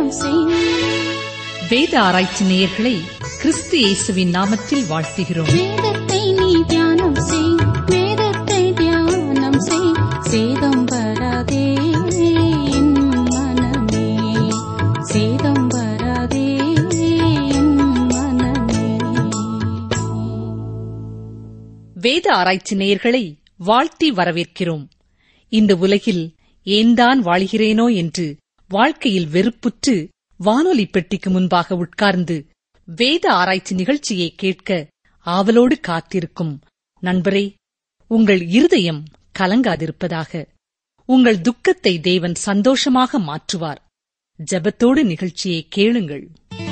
தியானம் செய். வேத ஆராய்ச்சி நேயர்களை கிறிஸ்து இயேசுவின் நாமத்தில் வாழ்த்துகிறோம். வேதத்தை நீ தியானம் செய், வேதத்தை தியானம் செய். சேதம் வராதே என் மனமே, சேதம் வராதே என் மனமே. வேத ஆராய்ச்சி நேயர்களை வாழ்த்தி வரவேற்கிறோம். இந்த உலகில் ஏன்தான் வாழ்கிறேனோ என்று வாழ்க்கையில் வெறுப்புற்று வானொலி பெட்டிக்கு முன்பாக உட்கார்ந்து வேத ஆராய்ச்சி நிகழ்ச்சியை கேட்க ஆவலோடு காத்திருக்கும் நண்பரே, உங்கள் இருதயம் கலங்காதிருப்பதாக. உங்கள் துக்கத்தை தேவன் சந்தோஷமாக மாற்றுவார். ஜெபத்தோடு நிகழ்ச்சியை கேளுங்கள்.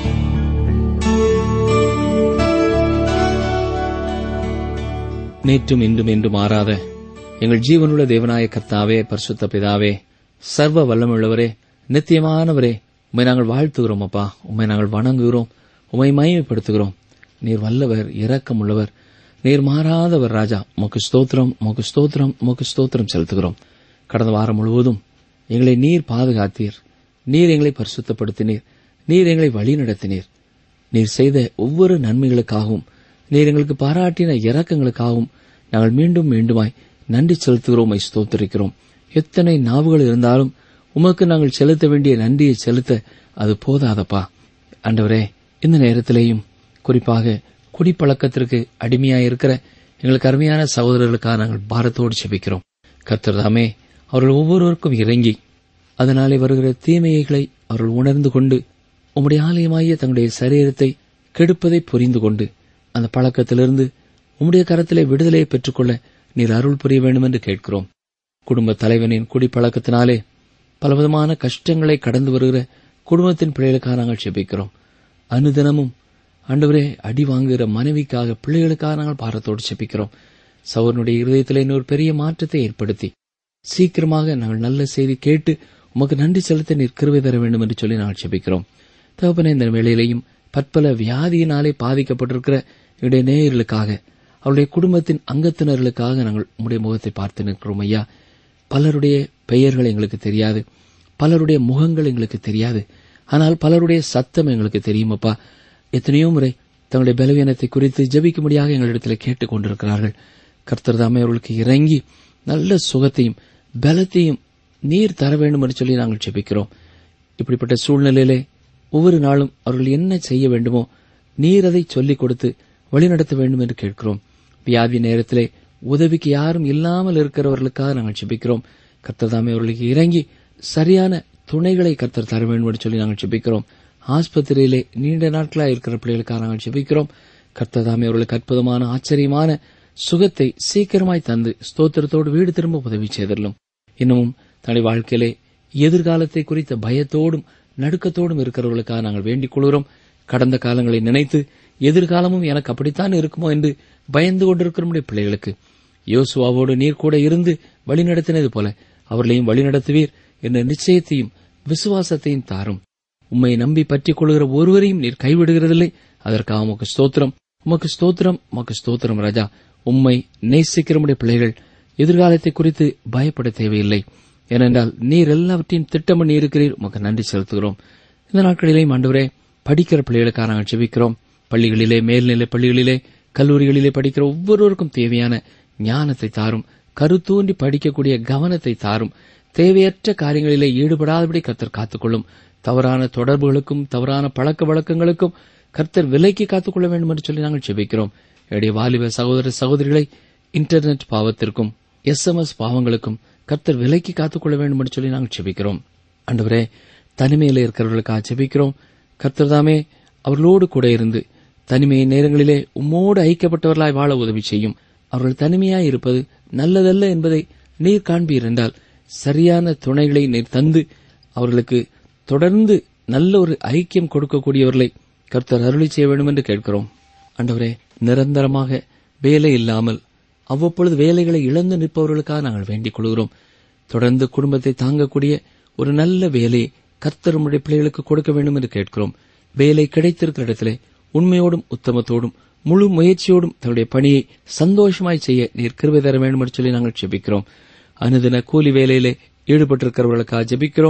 நேற்றும் இன்றும் என்று மாறாத எங்கள் ஜீவனுள்ள தேவனாய கர்த்தாவே, பரிசுத்த பிதாவே, சர்வ வல்லமுள்ளவரே, நித்தியமானவரே, உம்மை நாங்கள் வாழ்த்துகிறோம். அப்பா, உம்மை நாங்கள் வணங்குகிறோம், உம்மை மகிமைப்படுத்துகிறோம். நீர் வல்லவர், இரக்கமுள்ளவர், நீர் மாறாதவர். ராஜா, உமக்கு ஸ்தோத்திரம், உமக்கு ஸ்தோத்திரம், உமக்கு ஸ்தோத்திரம் செலுத்துகிறோம். கடந்த வாரம் முழுவதும் எங்களை நீர் பாதுகாத்தீர், நீர் எங்களை பரிசுத்தப்படுத்தினீர், நீர் எங்களை வழி நடத்தினீர். நீர் செய்த ஒவ்வொரு நன்மைகளுக்காகவும், நீர் எங்களுக்கு பாராட்டின இரக்கங்களுக்காகவும் நாங்கள் மீண்டும் மீண்டுமாய் நன்றி செலுத்துகிறோம், ஸ்தோத்திரிக்கிறோம். எத்தனை நாவுகள் இருந்தாலும் உமக்கு நாங்கள் செலுத்த வேண்டிய நன்றியை செலுத்த அது போதாதப்பா. ஆண்டவரே, இந்த நேரத்திலேயும் குறிப்பாக குடிப்பழக்கத்திற்கு அடிமையாயிருக்கிற எங்களுக்கு அருமையான சகோதரர்களுக்காக நாங்கள் பாரத்தோடு செபிக்கிறோம். கர்த்தர் தாமே அவர்கள் ஒவ்வொருவருக்கும் இறங்கி அதனாலே வருகிற தீமைகளை அவர்கள் உணர்ந்து கொண்டு உம்முடைய ஆலயமாகிய தங்களுடைய சரீரத்தை கெடுப்பதை புரிந்து கொண்டு அந்த பழக்கத்திலிருந்து உம்முடைய கரத்திலே விடுதலையை பெற்றுக்கொள்ள நீர் அருள் புரிய வேண்டும் என்று கேட்கிறோம். குடும்ப தலைவனின் குடிப்பழக்கத்தினாலே பலவிதமான கஷ்டங்களை கடந்து வருகிற குடும்பத்தின் பிள்ளைகளுக்காக நாங்கள் செபிக்கிறோம். அனுதினமும் ஆண்டவரே அடி வாங்குகிற மனைவிக்காக, பிள்ளைகளுக்காக நாங்கள் பாரத்தோடு செபிக்கிறோம். சகோதரனுடைய இருதயத்திலே இன்னொரு பெரிய மாற்றத்தை ஏற்படுத்தி சீக்கிரமாக நாங்கள் நல்ல செய்தி கேட்டு உமக்கு நன்றி செலுத்த நீர் கிருபை தர வேண்டும் என்று சொல்லி நாங்கள் செபிக்கிறோம். தகப்பனே, இந்த வேளையிலேயும் பற்பல வியாதியினாலே பாதிக்கப்பட்டிருக்கிற என்னுடைய நேயர்களுக்காக, அவருடைய குடும்பத்தின் அங்கத்தினர்களுக்காக நாங்கள் உம்முடைய முகத்தை பார்த்து நிற்கிறோம். ஐயா, பலருடைய பெயர்கள் எங்களுக்கு தெரியாது, பலருடைய முகங்கள் எங்களுக்கு தெரியாது, ஆனால் பலருடைய சத்தம் எங்களுக்கு தெரியுமப்பா. எத்தனையோ முறை தங்களுடைய பலவீனத்தை குறித்து ஜெபிக்கும்படியாக எங்களிடத்தில் கேட்டுக் கொண்டிருக்கிறார்கள். கர்த்தர் தாமே அவர்களுக்கு இறங்கி நல்ல சுகத்தையும் பலத்தையும் நீர் தர வேண்டும் என்று சொல்லி நாங்கள் ஜெபிக்கிறோம். இப்படிப்பட்ட சூழ்நிலையிலே ஒவ்வொரு நாளும் அவர்கள் என்ன செய்ய வேண்டுமோ நீர் அதை சொல்லிக் கொடுத்து வழிநடத்த வேண்டும் என்று கேட்கிறோம். வியாதி நேரத்திலே உதவிக்கு யாரும் இல்லாமல் இருக்கிறவர்களுக்காக நாங்கள் ஜெபிக்கிறோம். கர்த்தர் தாமே அவர்களுக்கு இறங்கி சரியான துணைகளை கர்த்தர் தர வேண்டும் என்று சொல்லி நாங்கள் ஜெபிக்கிறோம். ஆஸ்பத்திரியிலே நீண்ட நாட்களாக இருக்கிற பிள்ளைகளுக்காக நாங்கள் ஜெபிக்கிறோம். கர்த்தர் தாமே அவர்களுக்கு அற்புதமான ஆச்சரியமான சுகத்தை சீக்கிரமாய் தந்து ஸ்தோத்திரத்தோடு வீடு திரும்ப உதவி செய்தரலும். இன்னமும் தன்னுடைய வாழ்க்கையிலே எதிர்காலத்தை குறித்த பயத்தோடும் நடுக்கத்தோடும் இருக்கிறவர்களுக்காக நாங்கள் வேண்டிக் கொள்கிறோம். கடந்த காலங்களை நினைத்து எதிர்காலமும் எனக்கு அப்படித்தான் இருக்குமோ என்று பயந்து கொண்டிருக்கிற பிள்ளைகளுக்கு யோசுவாவோடு நீர் கூட இருந்து வழிநடத்தினது போல அவர்களையும் வழிநடத்துவீர் என்ற நிச்சயத்தையும் விசுவாசத்தையும் தாரும். உம்மை நம்பி பற்றிக் கொள்கிற ஒருவரையும் நீர் கைவிடுகிறதில்லை. அதற்காக உமக்கு ஸ்தோத்திரம், உமக்கு ஸ்தோத்திரம், உமக்கு ஸ்தோத்திரம். ராஜா, உம்மை நேசிக்கிற பிள்ளைகள் எதிர்காலத்தை குறித்து பயப்பட தேவையில்லை. ஏனென்றால் நீர் எல்லாவற்றையும் திட்டம் பண்ணி இருக்கிறீர். உமக்கு நன்றி செலுத்துகிறோம். இந்த நாட்களிலேயும் ஆண்டவரே, படிக்கிற பிள்ளைகளுக்காக நாங்கள் ஜெபிக்கிறோம். பள்ளிகளிலே, மேல்நிலை பள்ளிகளிலே, கல்லூரிகளிலே படிக்கிற ஒவ்வொருவருக்கும் தேவையான ஞானத்தை தாரும். கருத்தூன்றி படிக்கக்கூடிய கவனத்தை தாரும். தேவையற்ற காரியங்களிலே ஈடுபடாதபடி கர்த்தர் காத்துக்கொள்ளும். தவறான தொடர்புகளுக்கும் தவறான பழக்க வழக்கங்களுக்கும் கர்த்தர் விலைக்கு காத்துக்கொள்ள வேண்டும் என்று சொல்லி நாங்கள் ஜெபிக்கிறோம். என்னுடைய வாலிப சகோதர சகோதரிகளை இன்டர்நெட் பாவத்திற்கும் SMS பாவங்களுக்கும் கர்த்தர் விலைக்கு காத்துக்கொள்ள வேண்டும் என்று சொல்லி நாங்கள் ஜெபிக்கிறோம். ஆண்டவரே, தனிமையில இருக்கிறவர்களுக்காக ஜெபிக்கிறோம். கர்த்தர் தாமே அவர்களோடு கூட இருந்து தனிமை நேரங்களிலே உம்மோடு ஐக்கியப்பட்டவர்களாய் வாழ உதவி செய்யும். அவர்கள் தனிமையாய் இருப்பது நல்லதல்ல என்பதை நீர் காண்பீர் என்றால் சரியான துணைகளை நீர் தந்து அவர்களுக்கு தொடர்ந்து நல்ல ஒரு ஐக்கியம் கொடுக்கக்கூடியவர்களை கர்த்தர் அருளி செய்ய வேண்டும் என்று கேட்கிறோம். ஆண்டவரே, நிரந்தரமாக வேலை இல்லாமல் அவ்வப்பொழுது வேலைகளை இழந்து நிற்பவர்களுக்காக நாங்கள் வேண்டிக் கொள்கிறோம். தொடர்ந்து குடும்பத்தை தாங்கக்கூடிய ஒரு நல்ல வேலையை கர்த்தர் உம்முடைய பிள்ளைகளுக்கு கொடுக்க வேண்டும் என்று கேட்கிறோம். வேலை கிடைத்திருக்கிற இடத்திலே உண்மையோடும் உத்தமத்தோடும் முழு முயற்சியோடும் தன்னுடைய பணியை சந்தோஷமாய் செய்ய நீர் கிருபை தர வேண்டும் என்று சொல்லி நாங்கள் ஜெபிக்கிறோம். அனுதின கூலி வேலையிலே ஈடுபட்டிருக்கிறவர்களுக்காக ஜெபிக்கிறோம்.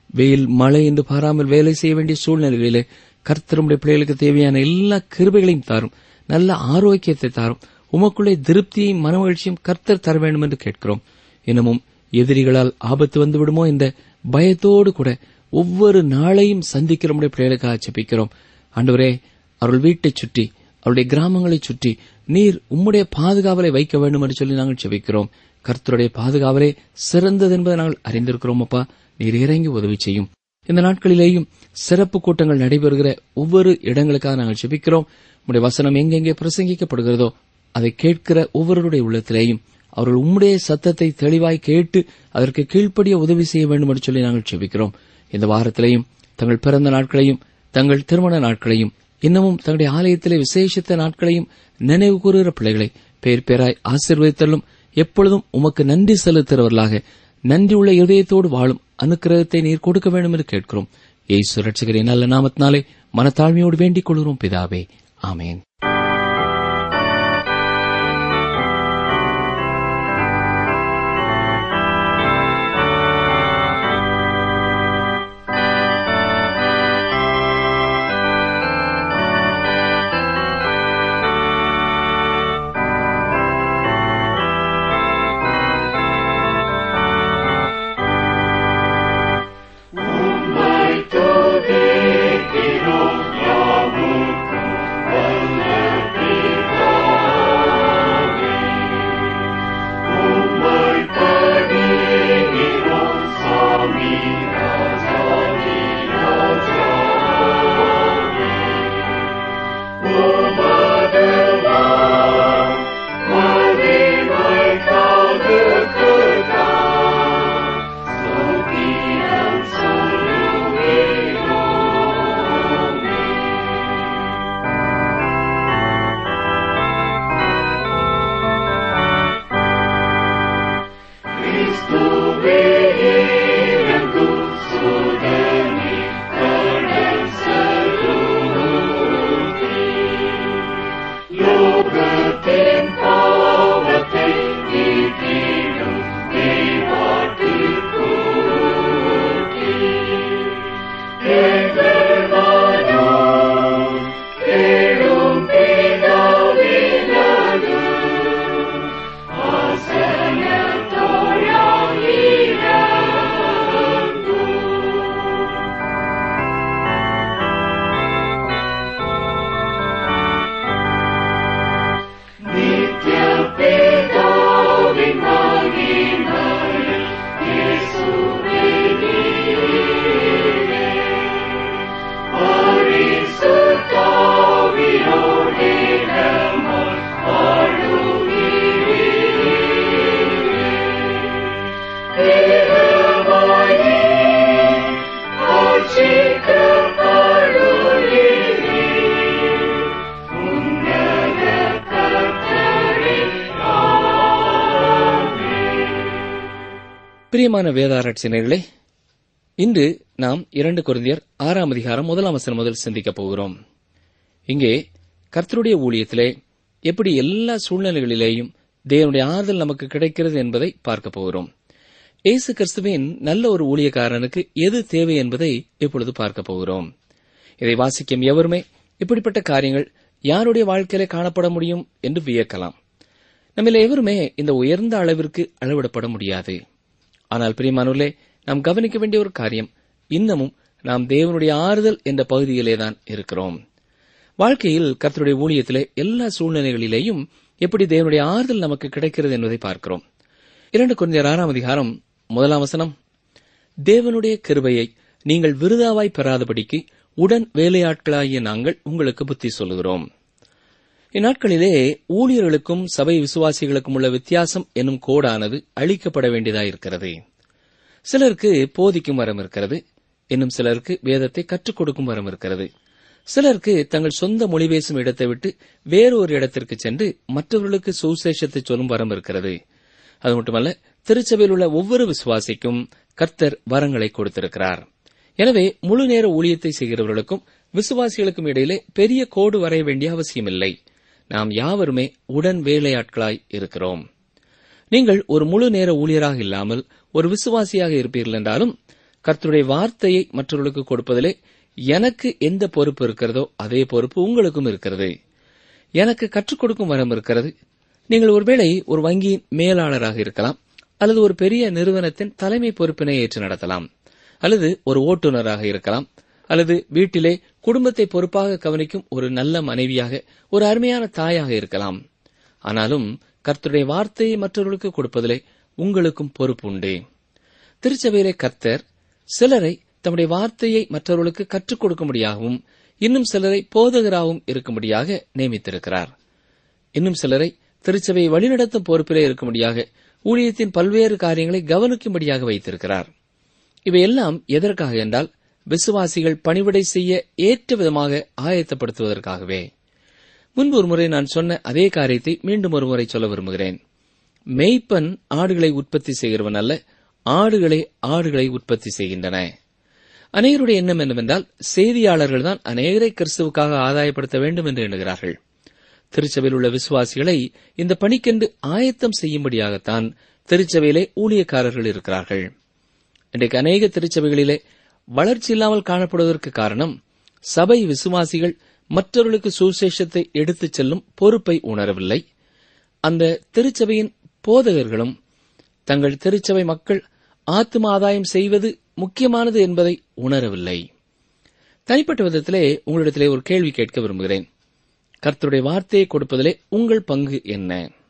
வெயில் மழை என்று பாராமல் வேலை செய்ய வேண்டிய சூழ்நிலைகளிலே கர்த்தருடைய பிள்ளைகளுக்கு தேவையான எல்லா கிருபைகளையும் தாரும், நல்ல ஆரோக்கியத்தை தாரும், உமக்குள்ளே திருப்தியையும் மனமகிழ்ச்சியும் கர்த்தர் தர வேண்டும் என்று கேட்கிறோம். இன்னமும் எதிரிகளால் ஆபத்து வந்துவிடுமோ என்ற பயத்தோடு கூட ஒவ்வொரு நாளையும் சந்திக்கிற நம்முடைய பிள்ளைகளுக்காக ஜெபிக்கிறோம். ஆண்டவரே, அவர்கள் வீட்டைச் சுற்றி, அவருடைய கிராமங்களைச் சுற்றி நீர் உம்முடைய பாதுகாவலை வைக்க வேண்டும் என்று சொல்லி நாங்கள் ஜெபிக்கிறோம். கர்த்தருடைய பாதுகாவலே சிறந்தது என்பதை நாங்கள் அறிந்திருக்கிறோம். அப்பா, நீர் இறங்கி உதவி செய்யும். இந்த நாட்களிலேயும் சிறப்பு கூட்டங்கள் நடைபெறுகிற ஒவ்வொரு இடங்களுக்காக நாங்கள் ஜெபிக்கிறோம். உம்முடைய வசனம் எங்கெங்கே பிரசங்கிக்கப்படுகிறதோ அதை கேட்கிற ஒவ்வொருடைய உள்ளத்திலேயும் அவர்கள் உம்முடைய சத்தத்தை தெளிவாய் கேட்டு அதற்கு கீழ்ப்படிய உதவி செய்ய வேண்டும் என்று சொல்லி நாங்கள் ஜெபிக்கிறோம். இந்த வாரத்திலேயும் தங்கள் பிறந்த நாட்களையும் தங்கள் திருமண நாட்களையும் இன்னமும் தங்களுடைய ஆலயத்திலே விசேஷித்த நாட்களையும் நினைவு கூறுகிற பிள்ளைகளை பேர் பேராய் ஆசீர்வதித்தலும் எப்பொழுதும் உமக்கு நன்றி செலுத்துகிறவர்களாக நன்றியுள்ள இதயத்தோடு வாழும் அனுக்கிரகத்தை நீர் கொடுக்க வேண்டும் என்று கேட்கிறோம். இயேசு ரட்சகரின் நல்ல நாமத்தினாலே மனத்தாழ்மையோடு வேண்டிக் கொள்கிறோம் பிதாவே, ஆமேன். பிரியமான வேதாராய்ச்சியர்களே, இன்று நாம் 2 கொரிந்தியர் 6 அதிகாரம் 1 முதல் சிந்திக்கப் போகிறோம். இங்கே கர்த்தருடைய ஊழியத்திலே எப்படி எல்லா சூழ்நிலைகளிலேயும் தேவனுடைய ஆறுதல் நமக்கு கிடைக்கிறது என்பதை பார்க்கப் போகிறோம். இயேசு கிறிஸ்துவின் நல்ல ஒரு ஊழியக்காரனுக்கு எது தேவை என்பதை இப்பொழுது பார்க்கப் போகிறோம். இதை வாசிக்கும் எவருமே இப்படிப்பட்ட காரியங்கள் யாருடைய வாழ்க்கையிலே காணப்பட முடியும் என்று வியக்கலாம். நம்மில் எவருமே இந்த உயர்ந்த அளவிற்கு அளவிடப்பட முடியாது. ஆனால் பிரியமானவர்களே, நாம் கவனிக்க வேண்டிய ஒரு காரியம், இன்னமும் நாம் தேவனுடைய ஆறுதல் என்ற பகுதியிலேதான் இருக்கிறோம். வாழ்க்கையில் கர்த்தருடைய ஊழியத்திலே எல்லா சூழ்நிலைகளிலேயும் எப்படி தேவனுடைய ஆறுதல் நமக்கு கிடைக்கிறது என்பதை பார்க்கிறோம். 2 கொரிந்தியர் 6 அதிகாரம் 1 தேவனுடைய கிருபையை நீங்கள் விருதாவாய் பெறாதபடிக்கு உடன் வேலையாட்களாகிய நாங்கள் உங்களுக்கு புத்தி சொல்லுகிறோம். இந்நாட்களிலே ஊழியர்களுக்கும் சபை விசுவாசிகளுக்கும் உள்ள வித்தியாசம் என்னும் கோடானது அழிக்கப்பட வேண்டியதாயிருக்கிறது. சிலருக்கு போதிக்கும் வரம் இருக்கிறது, இன்னும் சிலருக்கு வேதத்தை கற்றுக் கொடுக்கும் வரம் இருக்கிறது. சிலருக்கு தங்கள் சொந்த மொழி பேசும் இடத்தை விட்டு வேறொரு இடத்திற்கு சென்று மற்றவர்களுக்கு சுவிசேஷத்தை சொல்லும் வரம் இருக்கிறது. அது மட்டுமல்ல, திருச்சபையில் உள்ள ஒவ்வொரு விசுவாசிக்கும் கர்த்தர் வரங்களை கொடுத்திருக்கிறார். எனவே முழு நேர ஊழியத்தை செய்கிறவர்களுக்கும் விசுவாசிகளுக்கும் இடையிலே பெரிய கோடு வரைய வேண்டிய அவசியமில்லை. நாம் யாவருமே உடன் வேலையாட்களாய் இருக்கிறோம். நீங்கள் ஒரு முழு நேர ஊழியராக இல்லாமல் ஒரு விசுவாசியாக இருப்பீர்கள் என்றாலும் கர்த்தருடைய வார்த்தையை மற்றவர்களுக்கு கொடுப்பதிலே எனக்கு எந்த பொறுப்பு இருக்கிறதோ அதே பொறுப்பு உங்களுக்கும் இருக்கிறது. எனக்கு கற்றுக் கொடுக்கும் வரம் இருக்கிறது. நீங்கள் ஒருவேளை ஒரு வங்கியின் மேலாளராக இருக்கலாம், அல்லது ஒரு பெரிய நிறுவனத்தின் தலைமை பொறுப்பினை ஏற்று நடத்தலாம், அல்லது ஒரு ஓட்டுநராக இருக்கலாம், அல்லது வீட்டிலே குடும்பத்தை பொறுப்பாக கவனிக்கும் ஒரு நல்ல மனைவியாக, ஒரு அருமையான தாயாக இருக்கலாம். ஆனாலும் கர்த்தருடைய வார்த்தையை மற்றவர்களுக்கு கொடுப்பதிலே உங்களுக்கும் பொறுப்பு உண்டு. திருச்சபையிலே கர்த்தர் சிலரை தம்முடைய வார்த்தையை மற்றவர்களுக்கு கற்றுக் கொடுக்கும்படியாகவும், இன்னும் சிலரை போதகராகவும் இருக்கும்படியாக நியமித்திருக்கிறார். இன்னும் சிலரை திருச்சபையை வழிநடத்தும் பொறுப்பிலே இருக்கும்படியாக ஊழியத்தின் பல்வேறு காரியங்களை கவனிக்கும்படியாக வைத்திருக்கிறார். இவையெல்லாம் எதற்காக என்றால், விசுவாசிகள் பணிவிடை செய்ய ஏற்ற விதமாக ஆயத்தப்படுத்துவதற்காகவே. முன்பு ஒரு முறை நான் சொன்ன அதே காரியத்தை மீண்டும் ஒரு முறை சொல்ல விரும்புகிறேன். மேய்ப்பன் ஆடுகளை உற்பத்தி செய்கிறவன் அல்ல, ஆடுகளை உற்பத்தி செய்கின்றன. அநேகருடைய எண்ணம் என்னவென்றால், செய்தியாளர்கள் தான் அநேகரை கிறிஸ்துவுக்காக ஆதாயப்படுத்த வேண்டும் என்று எண்ணுகிறார்கள். திருச்சபையில் உள்ள விசுவாசிகளை இந்த பணிக்கென்று ஆயத்தம் செய்யும்படியாகத்தான் திருச்சபையிலே ஊழியக்காரர்கள் இருக்கிறார்கள். இன்றைக்கு அநேக திருச்சபைகளிலே வளர்ச்சி இல்லாமல் காணப்படுவதற்கு காரணம், சபை விசுவாசிகள் மற்றவர்களுக்கு சுவிசேஷத்தை எடுத்துச் செல்லும் பொறுப்பை உணரவில்லை. அந்த திருச்சபையின் போதகர்களும் தங்கள் திருச்சபை மக்கள் ஆத்தும ஆதாயம் செய்வது முக்கியமானது என்பதை உணரவில்லை. தனிப்பட்ட விதத்திலே உங்களிடத்திலே ஒரு கேள்வி கேட்க விரும்புகிறேன். கர்த்தருடைய வார்த்தையை கொடுப்பதிலே உங்கள் பங்கு என்ன?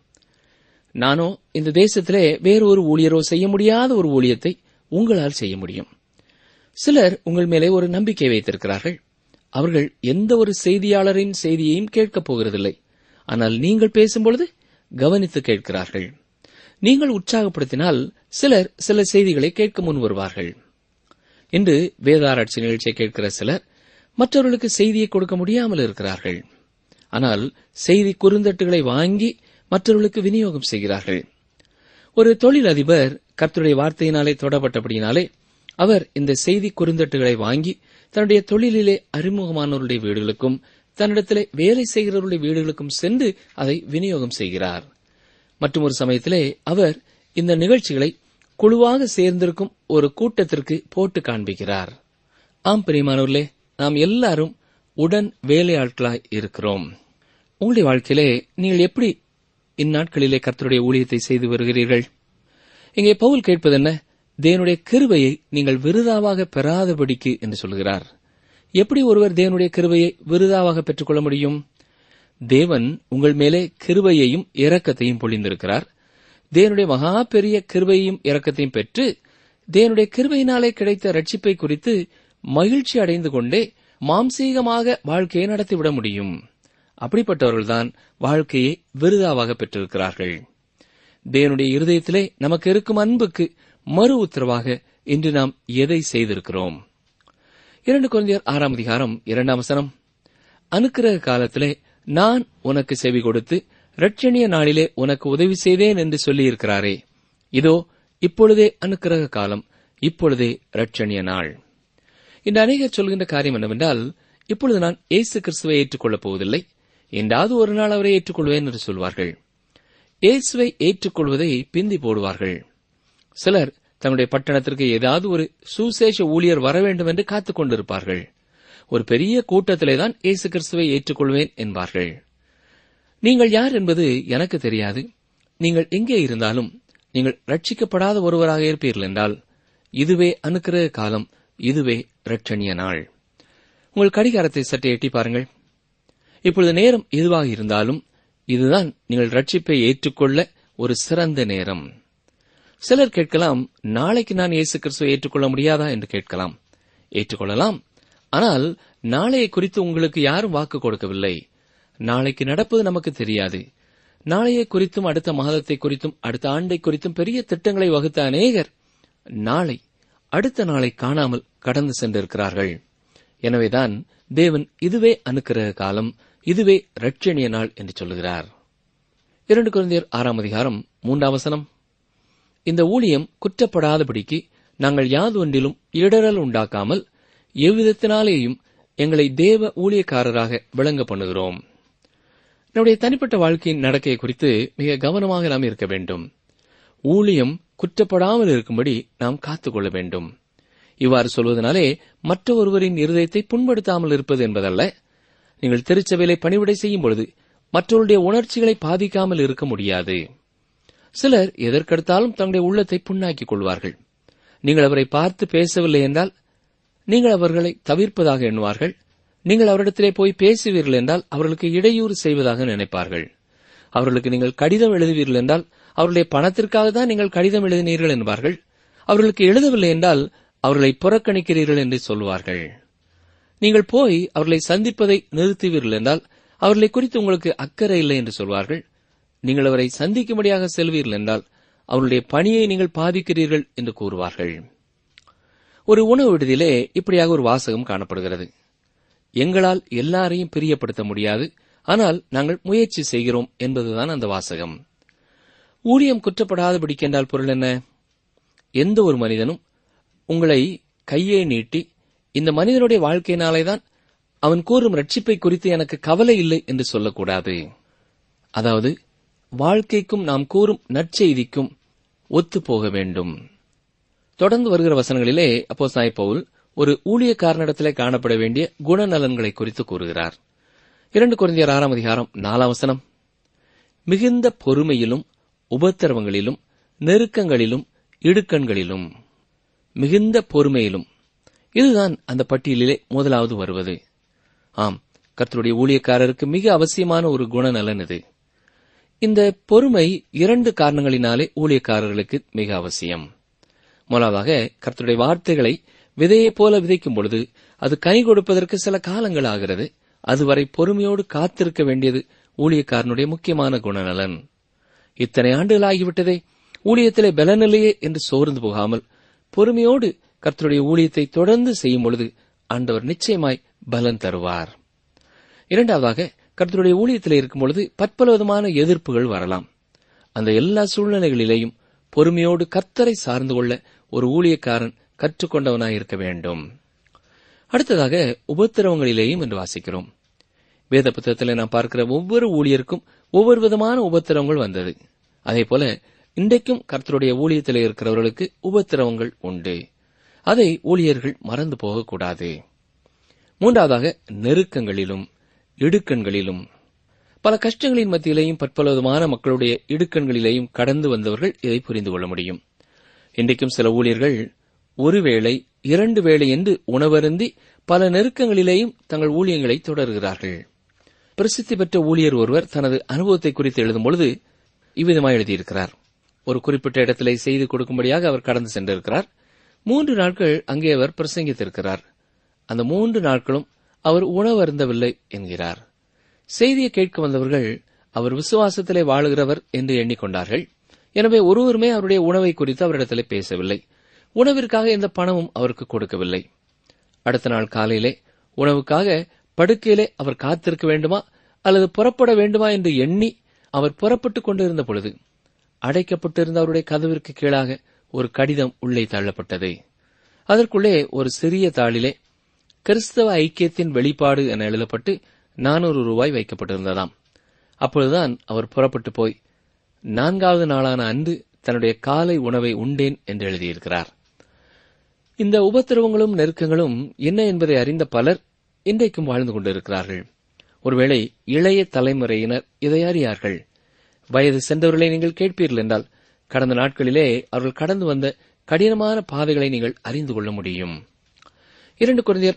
நானோ இந்த தேசத்திலே வேறு ஒரு ஊழியரோ செய்ய முடியாத ஒரு ஊழியத்தை உங்களால் செய்ய முடியும். சிலர் உங்கள் மேலே ஒரு நம்பிக்கை வைத்திருக்கிறார்கள். அவர்கள் எந்த ஒரு செய்தியாளரின் செய்தியையும் கேட்கப் போகிறதில்லை. ஆனால் நீங்கள் பேசும்பொழுது கவனித்து கேட்கிறார்கள். நீங்கள் உற்சாகப்படுத்தினால் சிலர் சில செய்திகளை கேட்க முன் வருவார்கள். இன்று வேதாராய்ச்சி நிகழ்ச்சியை கேட்கிற சிலர் மற்றவர்களுக்கு செய்தியை கொடுக்க முடியாமல் இருக்கிறார்கள். ஆனால் செய்தி குறுந்தட்டுகளை வாங்கி மற்றவர்களுக்கு விநியோகம் செய்கிறார்கள். ஒரு தொழிலதிபர் கர்த்தருடைய வார்த்தையினாலே தொடப்பட்டபடியினாலே அவர் இந்த செய்தி குறுந்தட்டுகளை வாங்கி தன்னுடைய தொழிலிலே அறிமுகமானவருடைய வீடுகளுக்கும் தன்னிடத்திலே வேலை செய்கிறவருடைய வீடுகளுக்கும் சென்று அதை விநியோகம் செய்கிறார். மற்றும் ஒரு சமயத்திலே அவர் இந்த நிகழ்ச்சிகளை குழுவாக சேர்ந்திருக்கும் ஒரு கூட்டத்திற்கு போட்டு காண்பிக்கிறார். ஆம் பிரியமானவர்களே, நாம் எல்லாரும் உடன் வேலையாட்களாய் இருக்கிறோம். உங்களுடைய வாழ்க்கையிலே நீங்கள் எப்படி இந்நாட்களிலே கர்த்தருடைய ஊழியத்தை செய்து வருகிறீர்கள்? இங்கே பவுல் கேட்பது என்ன? தேவனுடைய கிருபையை நீங்கள் விருதாவாக பெறாதபடிக்கு என்று சொல்கிறார். எப்படி ஒருவர் தேவனுடைய கிருபையை விருதாவாக பெற்றுக்கொள்ள முடியும்? தேவன் உங்கள் மேலே கிருபையையும் இரக்கத்தையும் பொழிந்திருக்கிறார். தேவனுடைய மகா பெரிய கிருபையையும் இரக்கத்தையும் பெற்று தேவனுடைய கிருபையினாலே கிடைத்த ரட்சிப்பை குறித்து மகிழ்ச்சி அடைந்து கொண்டே மாம்சீகமாக வாழ்க்கையை நடத்திவிட முடியும். அப்படிப்பட்டவர்கள்தான் வாழ்க்கையை விருதாவாக பெற்றிருக்கிறார்கள். தேவனுடைய இருதயத்திலே நமக்கு இருக்கும் அன்புக்கு மறு உத்தரவாக இன்று நாம் எதை செய்திருக்கிறோம்? 2 கொரிந்தியர் 6:2 அனுக்கிரக காலத்திலே நான் உனக்கு செவி கொடுத்து இரட்சணிய நாளிலே உனக்கு உதவி செய்தேன் என்று சொல்லியிருக்கிறாரே, இதோ இப்பொழுதே அனுக்கிரக காலம், இப்பொழுதே இரட்சணிய நாள். இந்த அநேகர் சொல்கின்ற காரியம் என்னவென்றால், இப்பொழுது நான் இயேசு கிறிஸ்துவை ஏற்றுக்கொள்ளப் போவதில்லை, என்றாவது ஒரு நாள் அவரை ஏற்றுக்கொள்வேன் என்று சொல்வார்கள். இயேசுவை ஏற்றுக்கொள்வதை பிந்தி போடுவார்கள். சிலர் தன்னுடைய பட்டணத்திற்கு ஏதாவது ஒரு சுசேஷ ஊழியர் வர வேண்டும் என்று காத்துக் கொண்டிருப்பார்கள். ஒரு பெரிய கூட்டத்திலேதான் இயேசு கிறிஸ்துவை ஏற்றுக்கொள்வேன் என்பார்கள். நீங்கள் யார் என்பது எனக்கு தெரியாது. நீங்கள் எங்கே இருந்தாலும் நீங்கள் ரட்சிக்கப்படாத ஒருவராக இருப்பீர்கள் என்றால் இதுவே அனுக்கிரக காலம், இதுவே இரட்சணிய நாள். உங்கள் கடிகாரத்தை சற்றே எட்டி பாருங்கள். இப்பொழுது நேரம் எதுவாக இருந்தாலும் இதுதான் நீங்கள் ரட்சிப்பை ஏற்றுக்கொள்ள ஒரு சிறந்த நேரம். சிலர் கேட்கலாம், நாளைக்கு நான் இயேசு கிறிஸ்துவை ஏற்றுக்கொள்ள முடியாதா என்று கேட்கலாம். ஏற்றுக்கொள்ளலாம். ஆனால் நாளையை குறித்து உங்களுக்கு யாரும் வாக்கு கொடுக்கவில்லை. நாளைக்கு நடப்பது நமக்கு தெரியாது. நாளையை குறித்தும் அடுத்த மாதத்தை குறித்தும் அடுத்த ஆண்டை குறித்தும் பெரிய திட்டங்களை வகுத்த அநேகர் நாளை அடுத்த நாளை காணாமல் கடந்து சென்றிருக்கிறார்கள். எனவேதான் தேவன் இதுவே அனுக்கிரக காலம், இதுவே இரட்சணிய நாள் என்று சொல்லுகிறார். 2 கொரிந்தியர் 6:3 இந்த ஊழியம் குற்றப்படாதபடிக்கு நாங்கள் யாதொன்றிலும் இடரல் உண்டாக்காமல் எவ்விதத்தினாலேயும் எங்களை தேவ ஊழியக்காரராக விளங்க பண்ணுகிறோம். நம்முடைய தனிப்பட்ட வாழ்க்கையின் நடக்கையை குறித்து மிக கவனமாக நாம் இருக்க வேண்டும். ஊழியம் குற்றப்படாமல் இருக்கும்படி நாம் காத்துக்கொள்ள வேண்டும். இவ்வாறு சொல்வதனாலே மற்ற ஒருவரின் இருதயத்தை புண்படுத்தாமல் இருப்பது என்பதல்ல. நீங்கள் திருச்சபையிலே பணிவிடை செய்யும் பொழுது மற்றவருடைய உணர்ச்சிகளை பாதிக்காமல் இருக்க முடியாது. சிலர் எதற்கெடுத்தாலும் தங்களுடைய உள்ளத்தை புண்ணாக்கிக் கொள்வார்கள். நீங்கள் அவரை பார்த்து பேசவில்லை என்றால் நீங்கள் அவர்களை தவிர்ப்பதாக எண்ணுவார்கள். நீங்கள் அவரிடத்திலே போய் பேசுவீர்கள் என்றால் அவர்களுக்கு இடையூறு செய்வதாக நினைப்பார்கள். அவர்களுக்கு நீங்கள் கடிதம் எழுதுவீர்கள் என்றால் அவருடைய பணத்திற்காக தான் நீங்கள் கடிதம் எழுதினீர்கள் என்பார்கள். அவர்களுக்கு எழுதவில்லை என்றால் அவர்களை புறக்கணிக்கிறீர்கள் என்று சொல்வார்கள். நீங்கள் போய் அவர்களை சந்திப்பதை நிறுத்துவீர்கள் என்றால் அவர்களை குறித்து உங்களுக்கு அக்கறை இல்லை என்று சொல்வார்கள். நீங்கள் அவரை சந்திக்கும்படியாக செல்வீர்கள் என்றால் அவருடைய பணியை நீங்கள் பாதிக்கிறீர்கள் என்று கூறுவார்கள். ஒரு உணவு விடுதியிலே இப்படியாக ஒரு வாசகம் காணப்படுகிறது. எங்களால் எல்லாரையும் பிரியப்படுத்த முடியாது, ஆனால் நாங்கள் முயற்சி செய்கிறோம் என்பதுதான் அந்த வாசகம். ஊழியம் குற்றப்படாதபடிக்கென்றால் பொருள் என்ன? எந்த ஒரு மனிதனும் உங்களை கையை நீட்டி இந்த மனிதனுடைய வாழ்க்கையினாலேதான் அவன் கூறும் ரட்சிப்பை குறித்து எனக்கு கவலை இல்லை என்று சொல்லக்கூடாது. அதாவது வாழ்க்கைக்கும் நாம் கூறும் நற்செய்திக்கும் ஒத்துப்போக வேண்டும். தொடர்ந்து வருகிற வசனங்களிலே அப்போஸ்தலனாகிய பவுல் ஒரு ஊழியக்காரனிடத்திலே காணப்பட வேண்டிய குணநலன்களை குறித்து கூறுகிறார். 2 கொரிந்தியர் 6:4 மிகுந்த பொறுமையிலும் உபத்திரவங்களிலும் நெருக்கங்களிலும் இடுக்கண்களிலும். மிகுந்த பொறுமையிலும், இதுதான் அந்த பட்டியலிலே முதலாவது வருவது. ஆம், கர்த்தருடைய ஊழியக்காரருக்கு மிக அவசியமான ஒரு குணநலன் இது. இந்த பொறுமை 2 காரணங்களினாலே ஊழியக்காரர்களுக்கு மிக அவசியம். முதலாவதாக, கர்த்தருடைய வார்த்தைகளை விதையைப் போல விதைக்கும் பொழுது அது கனி கொடுப்பதற்கு சில காலங்கள் ஆகிறது. அதுவரை பொறுமையோடு காத்திருக்க வேண்டியது ஊழியக்காரனுடைய முக்கியமான குணநலன். இத்தனை ஆண்டுகள் ஆகிவிட்டதே, ஊழியத்திலே பலனில்லையே என்று சோர்ந்து போகாமல் பொறுமையோடு கர்த்தருடைய ஊழியத்தை தொடர்ந்து செய்யும் பொழுது ஆண்டவர் நிச்சயமாய் பலன் தருவார். இரண்டாவதாக, கர்த்தருடைய ஊழியத்திலே இருக்கும் பொழுது பற்பல விதமான எதிர்ப்புகள் வரலாம். அந்த எல்லா சூழ்நிலைகளிலேயும் பொறுமையோடு கர்த்தரை சார்ந்து கொள்ள ஒரு ஊழியக்காரன் கற்றுக்கொண்டவனாயிருக்க வேண்டும். அடுத்ததாக, உபத்திரவங்களிலேயும் என்று வாசிக்கிறோம். வேத புத்தகத்தில் நாம் பார்க்கிற ஒவ்வொரு ஊழியருக்கும் ஒவ்வொரு விதமான உபத்திரவங்கள் வந்தது. அதேபோல இன்றைக்கும் கர்த்தருடைய ஊழியத்திலே இருக்கிறவர்களுக்கு உபத்திரவங்கள் உண்டு. அதை ஊழியர்கள் மறந்து போகக்கூடாது. மூன்றாவதாக, நெருக்கங்களிலும் இடுக்கண்களிலும். பல கஷ்டங்களின் மத்தியிலேயும் பற்பல விதமான மக்களுடைய இடுக்கண்களிலேயும் கடந்து வந்தவர்கள் இதை புரிந்து கொள்ள முடியும். இன்றைக்கும் சில ஊழியர்கள் ஒருவேளை 2 வேளை என்று உணவருந்தி பல நெருக்கங்களிலேயும் தங்கள் ஊழியங்களை தொடர்கிறார்கள். பிரசித்தி பெற்ற ஊழியர் ஒருவர் தனது அனுபவத்தை குறித்து எழுதும்பொழுது இவ்விதமாக எழுதியிருக்கிறார். ஒரு குறிப்பிட்ட இடத்திலே செய்து கொடுக்கும்படியாக அவர் கடந்து சென்றிருக்கிறார். 3 நாட்கள் அங்கே அவர் பிரசங்கித்திருக்கிறார். அந்த 3 நாட்களும் அவர் உணவருந்தவில்லை என்கிறார். செய்தியை கேட்க வந்தவர்கள் அவர் விசுவாசத்திலே வாழுகிறவர் என்று எண்ணிக்கொண்டார்கள். எனவே ஒருவருமே அவருடைய உணவை குறித்து அவரிடத்திலே பேசவில்லை. உணவிற்காக எந்த பணமும் அவருக்கு கொடுக்கவில்லை. அடுத்த நாள் காலையிலே உணவுக்காக படுக்கையிலே அவர் காத்திருக்க வேண்டுமா அல்லது புறப்பட வேண்டுமா என்று எண்ணி அவர் புறப்பட்டுக் கொண்டிருந்த பொழுது அடைக்கப்பட்டிருந்த அவருடைய கதவிற்கு கீழாக ஒரு கடிதம் உள்ளே தள்ளப்பட்டது. அதற்குள்ளே ஒரு சிறிய தாளிலே கிறிஸ்தவ ஐக்கியத்தின் வெளிப்பாடு என எழுதப்பட்டு 400 ரூபாய் வைக்கப்பட்டிருந்ததாம். அப்பொழுதுதான் அவர் புறப்பட்டு போய் 4வது நாளான அன்று தன்னுடைய காலை உணவை உண்டேன் என்று எழுதியிருக்கிறார். இந்த உபத்திரவங்களும் நெருக்கங்களும் என்ன என்பதை அறிந்த பலர் இன்றைக்கும் வாழ்ந்து கொண்டிருக்கிறார்கள். ஒருவேளை இளைய தலைமுறையினர் இதை அறியார்கள். வயது சென்றவர்களை நீங்கள் கேட்பீர்கள் என்றால் கடந்த நாட்களிலே அவர்கள் கடந்து வந்த கடினமான பாதைகளை நீங்கள் அறிந்து கொள்ள முடியும். 2 கொரிந்தியர்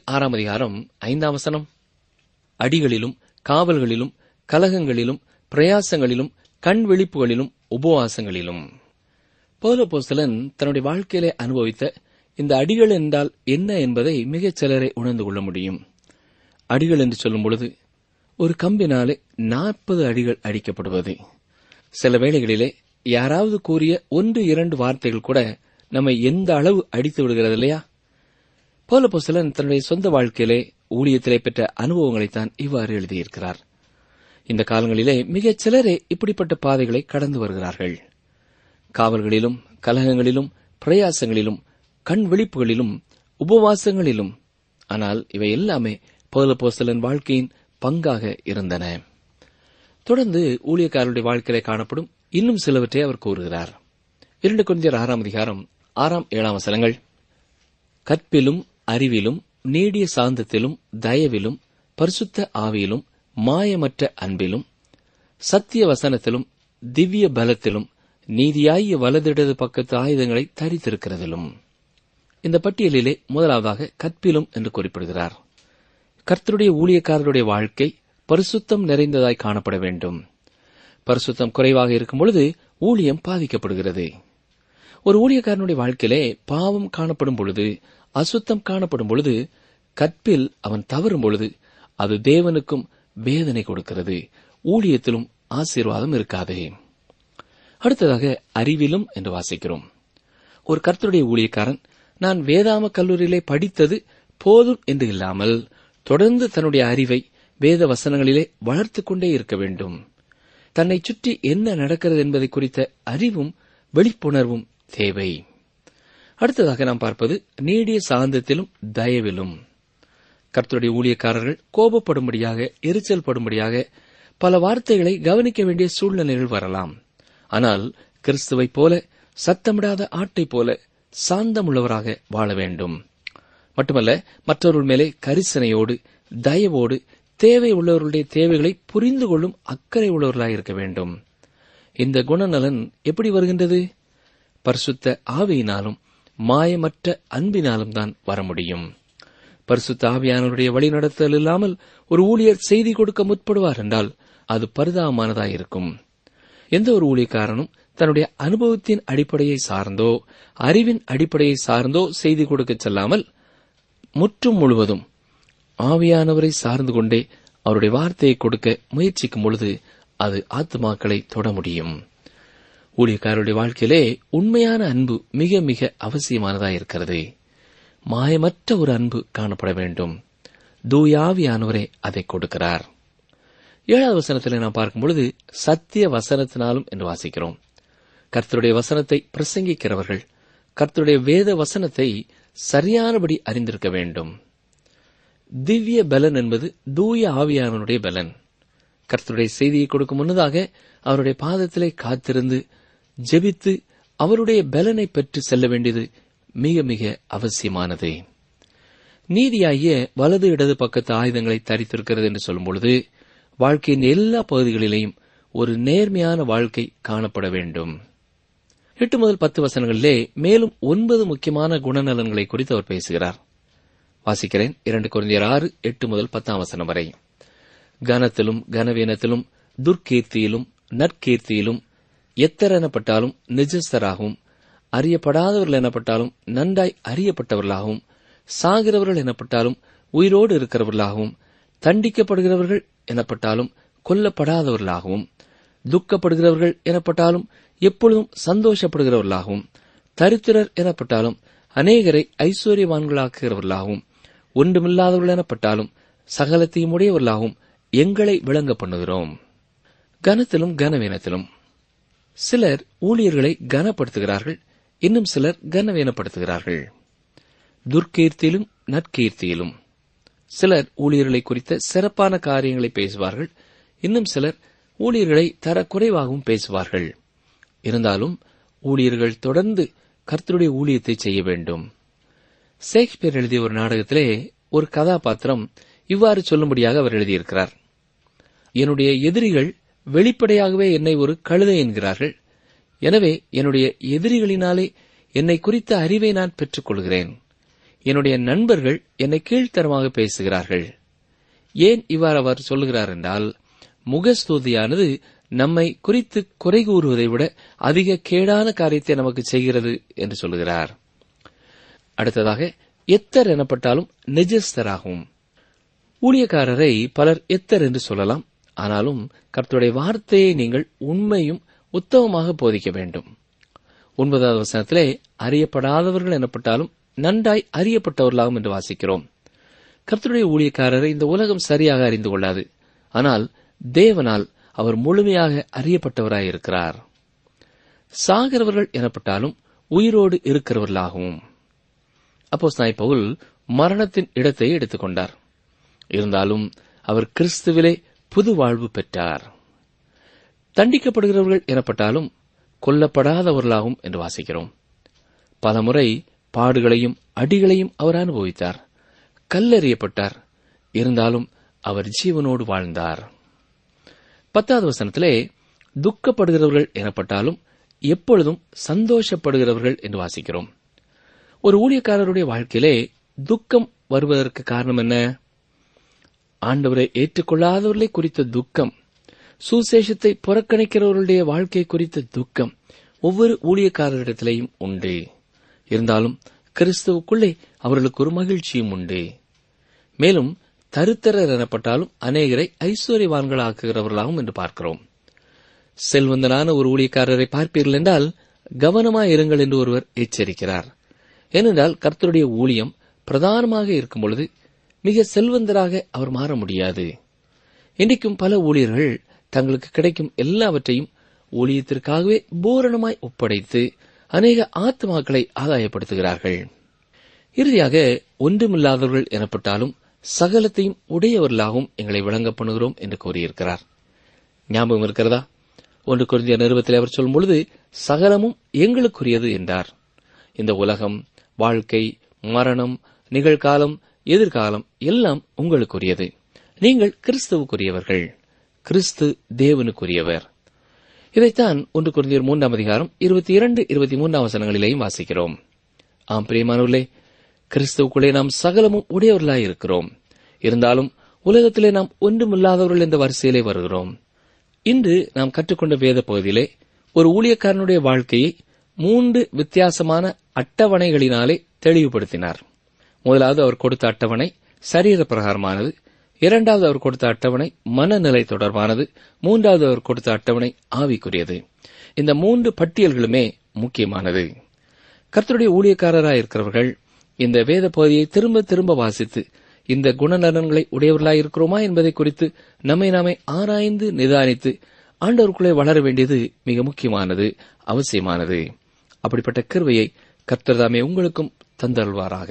6:5 அடிகளிலும் காவல்களிலும் கலகங்களிலும் பிரயாசங்களிலும் கண் விழிப்புகளிலும் உபவாசங்களிலும். பவுல் அப்போஸ்தலன் தன்னுடைய வாழ்க்கையிலே அனுபவித்த இந்த அடிகள் என்றால் என்ன என்பதை மிகச் சிலரை உணர்ந்து கொள்ள முடியும். அடிகள் என்று சொல்லும் பொழுது ஒரு கம்பினாலே 40 அடிகள் அடிக்கப்படுவது. சில வேளைகளிலே யாராவது கூறிய 1-2 வார்த்தைகள் கூட நம்மை எந்த அளவு அடித்து விடுகிறது இல்லையா? பவுல் அப்போஸ்தலன் தன்னுடைய சொந்த வாழ்க்கையிலே ஊழியத்திலே பெற்ற அனுபவங்களைத்தான் இவ்வாறு எழுதியிருக்கிறார். இந்த காலங்களிலே மிகச் சிலரே இப்படிப்பட்ட பாதைகளை கடந்து வருகிறார்கள். காவல்களிலும் கலகங்களிலும் பிரயாசங்களிலும் கண் விழிப்புகளிலும் உபவாசங்களிலும். ஆனால் இவை எல்லாமே பவுல் அப்போஸ்தலன் வாழ்க்கையின் பங்காக இருந்தன. தொடர்ந்து ஊழியக்காரருடைய வாழ்க்கையிலே காணப்படும் இன்னும் சிலவற்றை அவர் கூறுகிறார். 2 கொரிந்தியர் 6:6-7 கற்பிலும் அறிவிலும் நீடிய சாந்தத்திலும் தயவிலும் பரிசுத்த ஆவியிலும் மாயமற்ற அன்பிலும் சத்திய வசனத்திலும் திவ்ய பலத்திலும் நீதியாகிய வலதிடது பக்கத்து ஆயுதங்களை தரித்திருக்கிறதிலும். இந்த பட்டியலிலே முதலாவதாக கற்பிலும் என்று குறிப்பிடுகிறார். கர்த்தருடைய ஊழியக்காரருடைய வாழ்க்கை பரிசுத்தம் நிறைந்ததாய் காணப்பட வேண்டும். பரிசுத்தம் குறைவாக இருக்கும் பொழுது ஊழியம் பாதிக்கப்படுகிறது. ஒரு ஊழியக்காரனுடைய வாழ்க்கையிலே பாவம் காணப்படும் பொழுது, அசுத்தம் காணப்படும் பொழுது, கற்பில் அவன் தவறும் பொழுது அது தேவனுக்கும் வேதனை கொடுக்கிறது, ஊழியத்திலும் ஆசீர்வாதம் இருக்காது. அடுத்ததாக அறிவிலும் என்று வாசிக்கிறோம். ஒரு கர்த்தருடைய ஊழியக்காரன் நான் வேதாம கல்லூரியிலே படித்தது போதும் என்று இல்லாமல் தொடர்ந்து தன்னுடைய அறிவை வேத வசனங்களிலே வளர்த்துக் கொண்டே இருக்க வேண்டும். தன்னை சுற்றி என்ன நடக்கிறது என்பதை குறித்த அறிவும் விழிப்புணர்வும் தேவை. அடுத்ததாக நாம் பார்ப்பது நீடிய சாந்தத்திலும் தயவிலும். கர்த்தருடைய ஊழியக்காரர்கள் கோபப்படும்படியாக, எரிச்சல் படும்படியாக பல வார்த்தைகளை கவனிக்க வேண்டிய சூழ்நிலைகள் வரலாம். ஆனால் கிறிஸ்துவைப் போல, சத்தமிடாத ஆட்டைப் போல சாந்தமுள்ளவராக வாழ வேண்டும். மட்டுமல்ல, மற்றவர்கள் மேலே கரிசனையோடு, தயவோடு, தேவை உள்ளவர்களுடைய தேவைகளை புரிந்து கொள்ளும் அக்கறை உள்ளவர்களாக இருக்க வேண்டும். இந்த குணநலன் எப்படி வருகின்றது? பரிசுத்த ஆவியினாலும் மாயமற்ற அன்பினாலும் தான் வர முடியும். பரிசுத்த ஆவியானவருடைய வழிநடத்தல் இல்லாமல் ஒரு ஊழியர் செய்தி கொடுக்க முற்படுவார் என்றால் அது பரிதாபமானதாயிருக்கும். எந்த ஒரு ஊழியக்காரனும் தன்னுடைய அனுபவத்தின் அடிப்படையை சார்ந்தோ, அறிவின் அடிப்படையை சார்ந்தோ செய்தி கொடுக்க செல்லாமல் முற்றும் முழுவதும் ஆவியானவரை சார்ந்து கொண்டே அவருடைய வார்த்தையை கொடுக்க முயற்சிக்கும் பொழுது அது ஆத்துமாக்களை தொட முடியும். ஊழியக்காரருடைய வாழ்க்கையிலே உண்மையான அன்பு மிக மிக அவசியமானதாயிருக்கிறது. மாயமற்ற ஒரு அன்பு காணப்பட வேண்டும். தூயாவியானவரே அதை கொடுக்கிறார். 7வது வசனத்தில் நாம் பார்க்கும் பொழுது சத்திய வசனத்தினாலும் என்று வாசிக்கிறோம். கர்த்தருடைய வசனத்தை பிரசங்கிக்கிறவர்கள் கர்த்தருடைய வேத வசனத்தை சரியானபடி அறிந்திருக்க வேண்டும். திவ்ய பலன் என்பது தூய ஆவியானவருடைய பலன். கர்த்தருடைய செய்தியை கொடுக்கும் முன்னதாக அவருடைய பாதத்திலே காத்திருந்து ஜெபித்து அவருடைய பலனை பெற்று செல்ல வேண்டியது மிக மிக அவசியமானது. நீதியாகிய வலது இடது பக்கத்து ஆயுதங்களை தரித்திருக்கிறது என்று சொல்லும் பொழுது வாழ்க்கையின் எல்லா பகுதிகளிலேயும் ஒரு நேர்மையான வாழ்க்கை காணப்பட வேண்டும். 8 முதல் 10 வசனங்களிலே மேலும் 9 முக்கியமான குணநலன்களை குறித்து அவர் பேசுகிறார். வாசிக்கிறேன். 2 கொரிந்தியர் 6:8 முதல் 10 வசனம் வரை. கனத்திலும் கனவீனத்திலும் துர்க்கீர்த்தியிலும் நற்கீர்த்தியிலும் எத்தர் எனப்பட்டாலும் நிஜஸ்தராகவும், அறியப்படாதவர்கள் எனப்பட்டாலும் நன்றாய் அறியப்பட்டவர்களாகவும், சாகிறவர்கள் எனப்பட்டாலும் உயிரோடு இருக்கிறவர்களாகவும், தண்டிக்கப்படுகிறவர்கள் எனப்பட்டாலும் கொல்லப்படாதவர்களாகவும், துக்கப்படுகிறவர்கள் எனப்பட்டாலும் எப்பொழுதும் சந்தோஷப்படுகிறவர்களாகவும், தரித்திரர் எனப்பட்டாலும் அநேகரை ஐஸ்வர்யவான்களாக்குகிறவர்களாகவும், ஒன்றுமில்லாதவர்கள் எனப்பட்டாலும் சகலத்தையும் உடையவர்களாகவும் எங்களை விளங்க பண்ணுகிறோம். கனத்திலும் கனவீனத்திலும் சிலர் ஊழியர்களை கனப்படுத்துகிறார்கள், இன்னும் சிலர் கனவீனப்படுத்துகிறார்கள். துர்க்கீர்த்தியிலும் நற்கீர்த்தியிலும் சிலர் ஊழியர்களை குறித்த சிறப்பான காரியங்களை பேசுவார்கள், இன்னும் சிலர் ஊழியர்களை தரக்குறைவாகவும் பேசுவார்கள். இருந்தாலும் ஊழியர்கள் தொடர்ந்து கர்த்தருடைய ஊழியத்தை செய்ய வேண்டும். ஷேக்ஸ்பியர் எழுதிய ஒரு நாடகத்திலே ஒரு கதாபாத்திரம் இவ்வாறு சொல்லும்படியாக அவர் எழுதியிருக்கிறார். என்னுடைய எதிரிகள் வெளிப்படையாகவே என்னை ஒரு கழுதை என்கிறார்கள். எனவே என்னுடைய எதிரிகளினாலே என்னை குறித்த அறிவை நான் பெற்றுக் கொள்கிறேன். என்னுடைய நண்பர்கள் என்னை கீழ்த்தரமாக பேசுகிறார்கள். ஏன் இவ்வாறு அவர் சொல்லுகிறார் என்றால், முகஸ்துதியானது நம்மை குறித்து குறை கூறுவதை விட அதிக கேடான காரியத்தை நமக்கு செய்கிறது என்று சொல்லுகிறார். அடுத்ததாக எத்தர் எனப்பட்டாலும் நிஜஸ்தராகும். ஊழியக்காரரை பலர் எத்தர் என்று சொல்லலாம். ஆனாலும் கர்த்தருடைய வார்த்தையை நீங்கள் உண்மையும் உத்தமமாக போதிக்க வேண்டும். 9வது வசனத்திலே அறியப்படாதவர்கள் எனப்பட்டாலும் நன்றாய் அறியப்பட்டவர்களாகும் என்று வாசிக்கிறோம். கர்த்தருடைய ஊழியக்காரரை இந்த உலகம் சரியாக அறிந்து கொள்ளாது. ஆனால் தேவனால் அவர் முழுமையாக அறியப்பட்டவராயிருக்கிறார். சாகிறவர்கள் எனப்பட்டாலும் உயிரோடு இருக்கிறவர்களாகவும். அப்போஸ்தலனாகிய பவுல் மரணத்தின் இடத்தை எடுத்துக்கொண்டார். இருந்தாலும் அவர் கிறிஸ்துவிலே புது வாழ்வு பெற்றார். தண்டிக்கப்படுகிறவர்கள் எனப்பட்டாலும் கொல்லப்படாதவர்களாகும் என்று வாசிக்கிறோம். பலமுறை பாடுகளையும் அடிகளையும் அவர் அனுபவித்தார். கல்லெறியப்பட்டார். இருந்தாலும் அவர் ஜீவனோடு வாழ்ந்தார். 10வது வசனத்திலே துக்கப்படுகிறவர்கள் எனப்பட்டாலும் எப்பொழுதும் சந்தோஷப்படுகிறவர்கள் என்று வாசிக்கிறோம். ஒரு ஊழியக்காரருடைய வாழ்க்கையிலே துக்கம் வருவதற்கு காரணம் என்ன? ஆண்டவரை ஏற்றுக்கொள்ளாதவர்களை குறித்த துக்கம், சுசேஷத்தை புறக்கணிக்கிறவர்களுடைய வாழ்க்கை குறித்த துக்கம் ஒவ்வொரு ஊழியக்காரரிடத்திலேயும் உண்டு. இருந்தாலும் கிறிஸ்துவுக்குள்ளே அவர்களுக்கு ஒரு மகிழ்ச்சியும் உண்டு. மேலும் தருத்தரர் எனப்பட்டாலும் அநேகரை ஐஸ்வர்யவான்கள் ஆக்குகிறவர்களாகும் என்று பார்க்கிறோம். செல்வந்தனான ஒரு ஊழியக்காரரை பார்ப்பீர்கள் என்றால் கவனமாயிருங்கள் என்று ஒருவர் எச்சரிக்கிறார். ஏனென்றால் கர்த்தருடைய ஊழியம் பிரதானமாக இருக்கும் பொழுது மிக செல்வந்தராக அவர் மாற முடியாது. இன்றைக்கும் பல ஊழியர்கள் தங்களுக்கு கிடைக்கும் எல்லாவற்றையும் ஊழியத்திற்காகவே பூரணமாய் ஒப்படைத்து அநேக ஆத்மாக்களை ஆதாயப்படுத்துகிறார்கள். இறுதியாக ஒன்றுமில்லாதவர்கள் எனப்பட்டாலும் சகலத்தையும் உடையவர்களாகவும் எங்களை விளங்க பண்ணுகிறோம் என்று கூறியிருக்கிறார். ஞாபகம் இருக்கிறதா? 1 கொரிந்தியர் நிருபத்தில் அவர் சொல்லும் பொழுது சகலமும் எங்களுக்குரியது என்றார். இந்த உலகம், வாழ்க்கை, மரணம், நிகழ்காலம், எதிர்காலம் எல்லாம் உங்களுக்குரியது. நீங்கள் கிறிஸ்துவுக்குரியவர்கள். கிறிஸ்து தேவனுக்குரியவர். இதைத்தான் 1 கொரிந்தியர் 3 அதிகாரம் 22, 23 வசனங்களிலேயும் வாசிக்கிறோம். ஆம் பிரியமானவர்களே, கிறிஸ்துவுக்குள்ளே நாம் சகலமும் உடையவர்களாய் இருக்கிறோம். இருந்தாலும் உலகத்திலே நாம் ஒன்றுமில்லாதவர்கள் என்ற வரிசையிலே வருகிறோம். இன்று நாம் கற்றுக்கொண்ட வேத பகுதியிலே ஒரு ஊழியக்காரனுடைய வாழ்க்கையை 3 வித்தியாசமான அட்டவணைகளினாலே தெளிவுபடுத்தினார். முதலாவது அவர் கொடுத்த அட்டவணை சரீர பிரகாரமானது. 2வது அவர் கொடுத்த அட்டவணை மனநிலை தொடர்பானது. 3வது அவர் கொடுத்த அட்டவணை ஆவிக்குரியது. இந்த 3 பட்டியல்களுமே முக்கியமானது. கர்த்தருடைய ஊழியக்காரராய் இருக்கிறவர்கள் இந்த வேத பகுதியை திரும்ப திரும்ப வாசித்து இந்த குணநலன்களை உடையவர்களாய் இருக்கிறோமா என்பதை குறித்து நம்மை நாமே ஆராய்ந்து நிதானித்து ஆண்டவருக்குள்ளே வளர வேண்டியது மிக முக்கியமானது, அவசியமானது. அப்படிப்பட்ட கிருபையை கர்த்தர் தாமே உங்களுக்கும் தந்தருள்வாராக.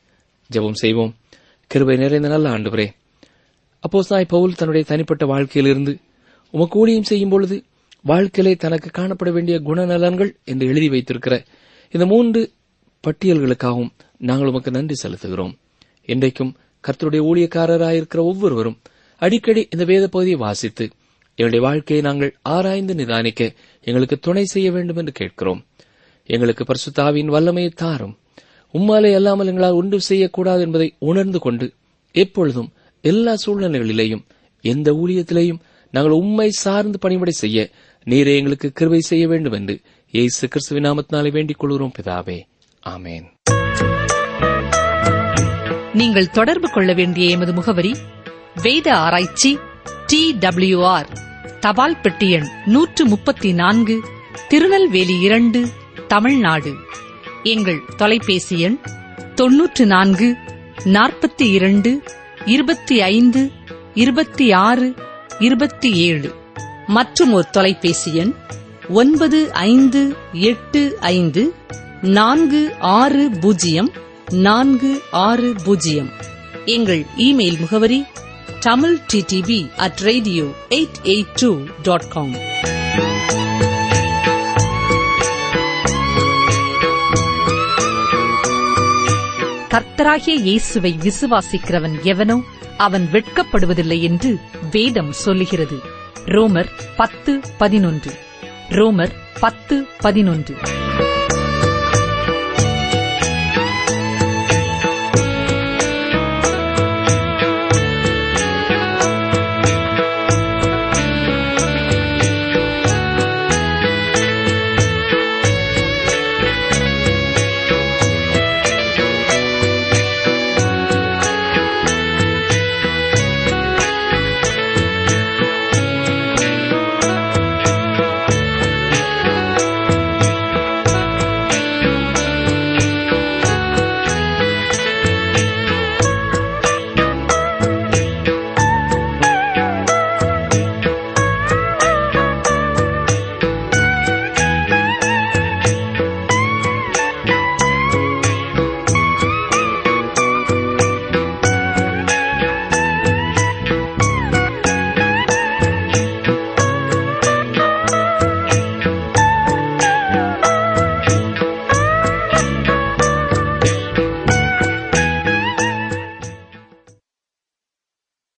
ஜெபம் செய்வோம். கிருபை நிறைந்த நல்ல ஆண்டவரே, அப்போஸ்தலனாகிய பவுல் தன்னுடைய தனிப்பட்ட வாழ்க்கையிலிருந்து உமக்கு ஊழியம் செய்யும் பொழுது வாழ்க்கையிலே தனக்கு காணப்பட வேண்டிய குணநலன்கள் என்று எழுதி வைத்திருக்கிற இந்த 3 பட்டியல்களுக்காகவும் நாங்கள் உமக்கு நன்றி செலுத்துகிறோம். இன்றைக்கும் கர்த்தருடைய ஊழியக்காரராயிருக்கிற ஒவ்வொருவரும் அடிக்கடி இந்த வேத பகுதியை வாசித்து எங்களுடைய வாழ்க்கையை நாங்கள் ஆராய்ந்து நிதானிக்க எங்களுக்கு துணை செய்ய வேண்டும் என்று கேட்கிறோம். எங்களுக்கு பரிசுத்த ஆவியின் வல்லமையை தாரும். உம்மாலே அல்லாமல் எங்களால் ஒன்றும் செய்யக்கூடாது என்பதை உணர்ந்து கொண்டு எப்பொழுதும் எல்லா சூழ்நிலைகளிலேயும் எந்த ஊழியத்திலேயும் நாங்கள் உம்மை சார்ந்து பணிபடை செய்ய நீரே எங்களுக்கு கிருபை செய்ய வேண்டும் என்று இயேசு கிறிஸ்துவின் நாமத்தினாலே வேண்டிக் கொள்கிறோம் பிதாவே, ஆமேன். நீங்கள் தொடர்பு கொள்ள வேண்டிய எமது முகவரி: வேத ஆராய்ச்சி, TWR, தபால் பெட்டி எண் 134, திருநெல்வேலி 2, தமிழ்நாடு. எங்கள் தொலைபேசி எண் 94 42 25 26 27. மற்றும் ஒரு தொலைபேசி எண் 9585 460 460. எங்கள் இமெயில் முகவரி tamilttb@radio882.com. கர்த்தராகிய இயேசுவை விசுவாசிக்கிறவன் எவனோ அவன் வெட்கப்படுவதில்லை என்று வேதம் சொல்லுகிறது. ரோமர் 10:11. ரோமர் 10:11.